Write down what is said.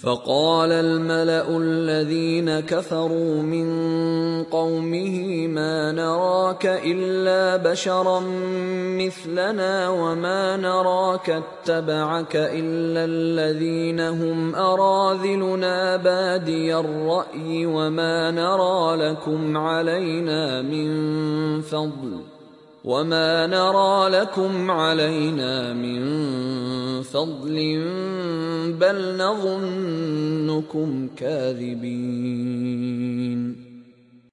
فقال الملأ الذين كفروا من قومه ما نراك إلا بشرا مثلنا وما نراك اتبعك إلا الذين هم أراذلنا بادي الرأي وما نرى لكم علينا من فضل بل نظنكم كاذبين.